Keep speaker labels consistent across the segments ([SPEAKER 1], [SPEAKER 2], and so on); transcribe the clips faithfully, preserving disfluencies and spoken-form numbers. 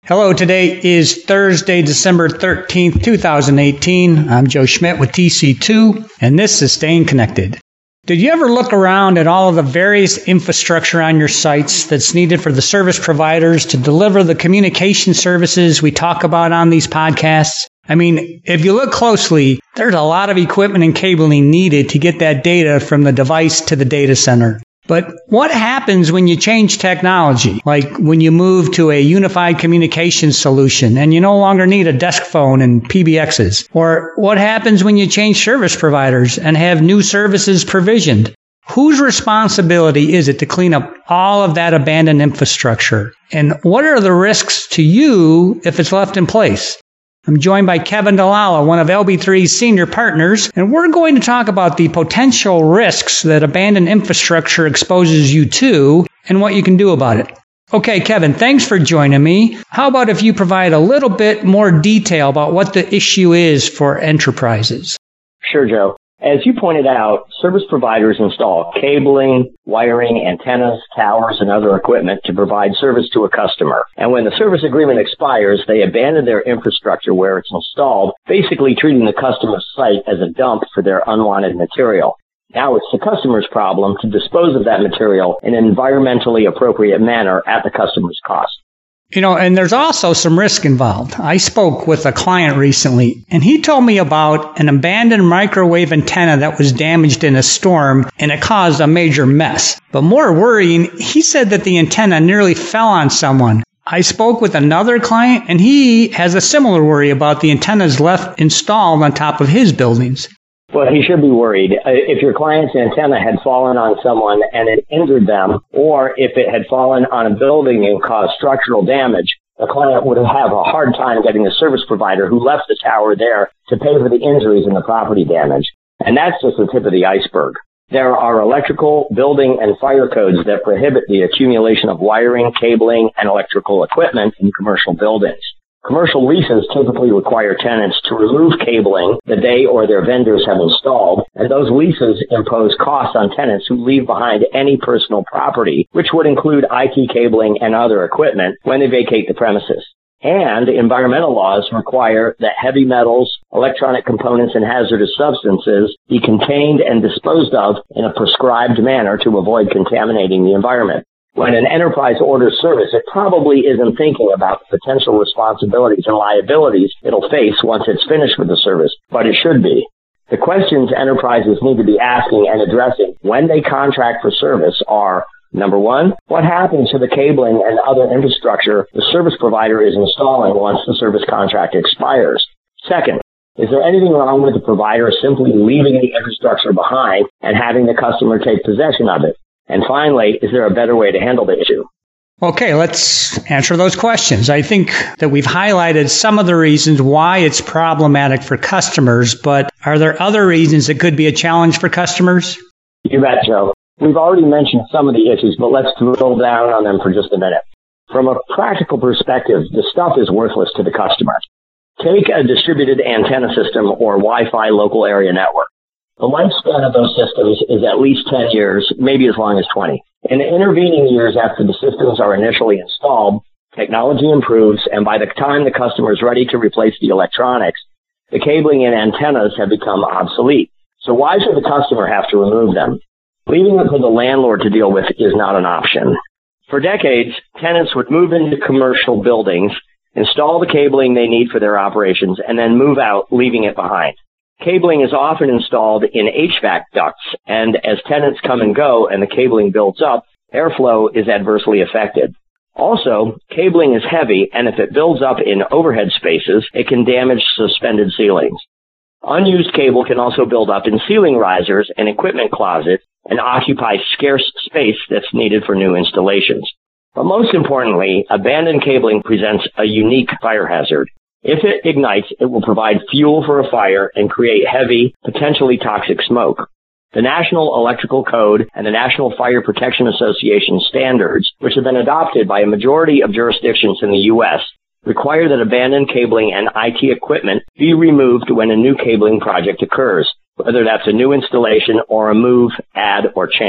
[SPEAKER 1] Hello, today is Thursday, December thirteenth, two thousand eighteen. I'm Joe Schmidt with T C two, and this is Staying Connected. Did you ever look around at all of the various infrastructure on your sites that's needed for the service providers to deliver the communication services we talk about on these podcasts? I mean, if you look closely, there's a lot of equipment and cabling needed to get that data from the device to the data center. But what happens when you change technology, like when you move to a unified communications solution and you no longer need a desk phone and P B Xs? Or what happens when you change service providers and have new services provisioned? Whose responsibility is it to clean up all of that abandoned infrastructure? And what are the risks to you if it's left in place? I'm joined by Kevin Dalala, one of L B three's senior partners, and we're going to talk about the potential risks that abandoned infrastructure exposes you to and what you can do about it. Okay, Kevin, thanks for joining me. How about if you provide a little bit more detail about what the issue is for enterprises?
[SPEAKER 2] Sure, Joe. As you pointed out, service providers install cabling, wiring, antennas, towers, and other equipment to provide service to a customer. And when the service agreement expires, they abandon their infrastructure where it's installed, basically treating the customer's site as a dump for their unwanted material. Now it's the customer's problem to dispose of that material in an environmentally appropriate manner at the customer's cost.
[SPEAKER 1] You know, and there's also some risk involved. I spoke with a client recently, and he told me about an abandoned microwave antenna that was damaged in a storm, and it caused a major mess. But more worrying, he said that the antenna nearly fell on someone. I spoke with another client, and he has a similar worry about the antennas left installed on top of his buildings.
[SPEAKER 2] Well, he should be worried. If your client's antenna had fallen on someone and it injured them, or if it had fallen on a building and caused structural damage, the client would have a hard time getting a service provider who left the tower there to pay for the injuries and the property damage. And that's just the tip of the iceberg. There are electrical, building, and fire codes that prohibit the accumulation of wiring, cabling, and electrical equipment in commercial buildings. Commercial leases typically require tenants to remove cabling the day or their vendors have installed, and those leases impose costs on tenants who leave behind any personal property, which would include I T cabling and other equipment when they vacate the premises. And environmental laws require that heavy metals, electronic components, and hazardous substances be contained and disposed of in a prescribed manner to avoid contaminating the environment. When an enterprise orders service, it probably isn't thinking about the potential responsibilities and liabilities it'll face once it's finished with the service, but it should be. The questions enterprises need to be asking and addressing when they contract for service are, number one, what happens to the cabling and other infrastructure the service provider is installing once the service contract expires? Second, is there anything wrong with the provider simply leaving the infrastructure behind and having the customer take possession of it? And finally, is there a better way to handle the issue?
[SPEAKER 1] Okay, let's answer those questions. I think that we've highlighted some of the reasons why it's problematic for customers, but are there other reasons it could be a challenge for customers?
[SPEAKER 2] You bet, Joe. We've already mentioned some of the issues, but let's drill down on them for just a minute. From a practical perspective, the stuff is worthless to the customer. Take a distributed antenna system or Wi-Fi local area network. The lifespan of those systems is at least ten years, maybe as long as twenty. In the intervening years after the systems are initially installed, technology improves, and by the time the customer is ready to replace the electronics, the cabling and antennas have become obsolete. So why should the customer have to remove them? Leaving it for the landlord to deal with is not an option. For decades, tenants would move into commercial buildings, install the cabling they need for their operations, and then move out, leaving it behind. Cabling is often installed in H V A C ducts, and as tenants come and go and the cabling builds up, airflow is adversely affected. Also, cabling is heavy, and if it builds up in overhead spaces, it can damage suspended ceilings. Unused cable can also build up in ceiling risers and equipment closets and occupy scarce space that's needed for new installations. But most importantly, abandoned cabling presents a unique fire hazard. If it ignites, it will provide fuel for a fire and create heavy, potentially toxic smoke. The National Electrical Code and the National Fire Protection Association standards, which have been adopted by a majority of jurisdictions in the U S, require that abandoned cabling and I T equipment be removed when a new cabling project occurs, whether that's a new installation or a move, add, or change.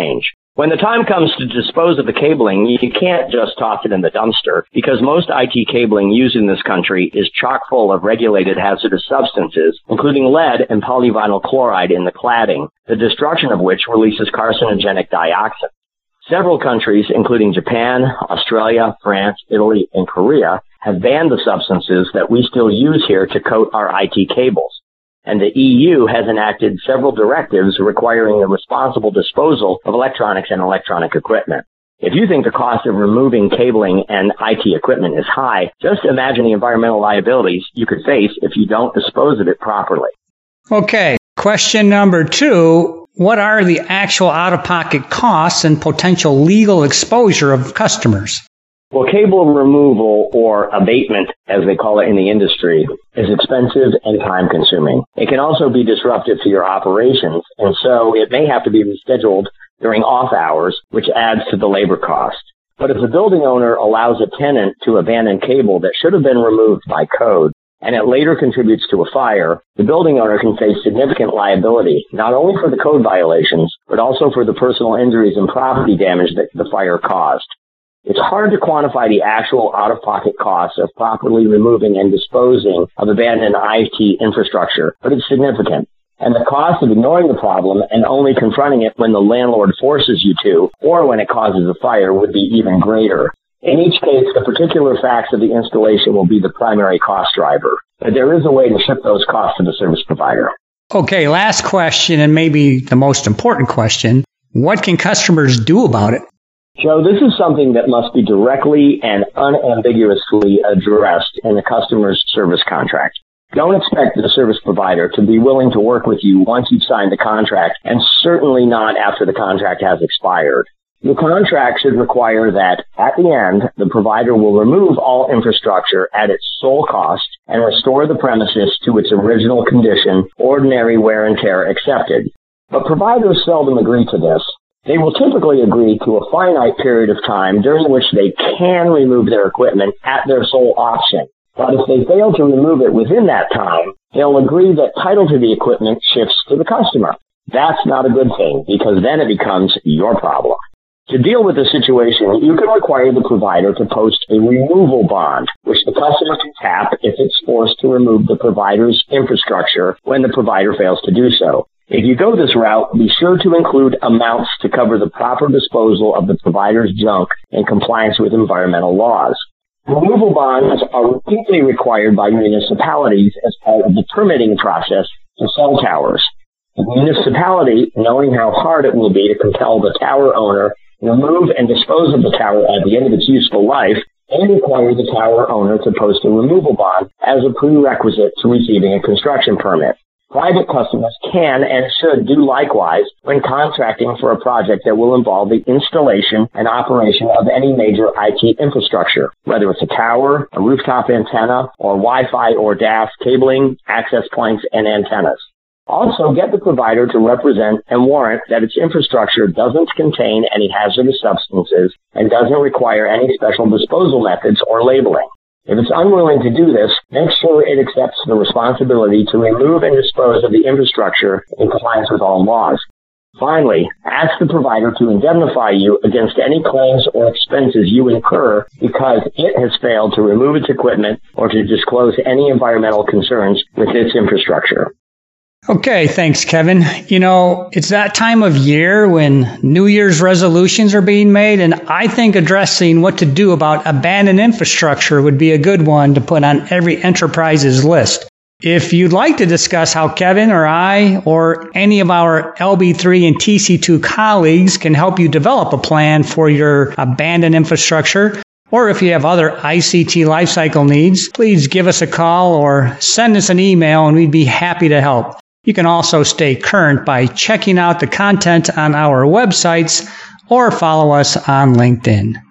[SPEAKER 2] When the time comes to dispose of the cabling, you can't just toss it in the dumpster because most I T cabling used in this country is chock full of regulated hazardous substances, including lead and polyvinyl chloride in the cladding, the destruction of which releases carcinogenic dioxin. Several countries, including Japan, Australia, France, Italy, and Korea, have banned the substances that we still use here to coat our I T cables. And the E U has enacted several directives requiring the responsible disposal of electronics and electronic equipment. If you think the cost of removing cabling and I T equipment is high, just imagine the environmental liabilities you could face if you don't dispose of it properly.
[SPEAKER 1] Okay, question number two. What are the actual out-of-pocket costs and potential legal exposure of customers?
[SPEAKER 2] Well, cable removal, or abatement, as they call it in the industry, is expensive and time-consuming. It can also be disruptive to your operations, and so it may have to be rescheduled during off hours, which adds to the labor cost. But if the building owner allows a tenant to abandon cable that should have been removed by code, and it later contributes to a fire, the building owner can face significant liability, not only for the code violations, but also for the personal injuries and property damage that the fire caused. It's hard to quantify the actual out-of-pocket costs of properly removing and disposing of abandoned I T infrastructure, but it's significant. And the cost of ignoring the problem and only confronting it when the landlord forces you to, or when it causes a fire, would be even greater. In each case, the particular facts of the installation will be the primary cost driver. But there is a way to shift those costs to the service provider.
[SPEAKER 1] Okay, last question, and maybe the most important question. What can customers do about it?
[SPEAKER 2] Joe, this is something that must be directly and unambiguously addressed in the customer's service contract. Don't expect the service provider to be willing to work with you once you've signed the contract, and certainly not after the contract has expired. Your contract should require that, at the end, the provider will remove all infrastructure at its sole cost and restore the premises to its original condition, ordinary wear and tear accepted. But providers seldom agree to this. They will typically agree to a finite period of time during which they can remove their equipment at their sole option. But if they fail to remove it within that time, they'll agree that title to the equipment shifts to the customer. That's not a good thing, because then it becomes your problem. To deal with the situation, you can require the provider to post a removal bond, which the customer can tap if it's forced to remove the provider's infrastructure when the provider fails to do so. If you go this route, be sure to include amounts to cover the proper disposal of the provider's junk in compliance with environmental laws. Removal bonds are routinely required by municipalities as part of the permitting process for cell towers. The municipality, knowing how hard it will be to compel the tower owner to remove and dispose of the tower at the end of its useful life, and require the tower owner to post a removal bond as a prerequisite to receiving a construction permit. Private customers can and should do likewise when contracting for a project that will involve the installation and operation of any major I T infrastructure, whether it's a tower, a rooftop antenna, or Wi-Fi or D A S cabling, access points, and antennas. Also, get the provider to represent and warrant that its infrastructure doesn't contain any hazardous substances and doesn't require any special disposal methods or labeling. If it's unwilling to do this, make sure it accepts the responsibility to remove and dispose of the infrastructure in compliance with all laws. Finally, ask the provider to indemnify you against any claims or expenses you incur because it has failed to remove its equipment or to disclose any environmental concerns with its infrastructure.
[SPEAKER 1] Okay, thanks, Kevin. You know, it's that time of year when New Year's resolutions are being made, and I think addressing what to do about abandoned infrastructure would be a good one to put on every enterprise's list. If you'd like to discuss how Kevin or I or any of our L B three and T C two colleagues can help you develop a plan for your abandoned infrastructure, or if you have other I C T lifecycle needs, please give us a call or send us an email and we'd be happy to help. You can also stay current by checking out the content on our websites or follow us on LinkedIn.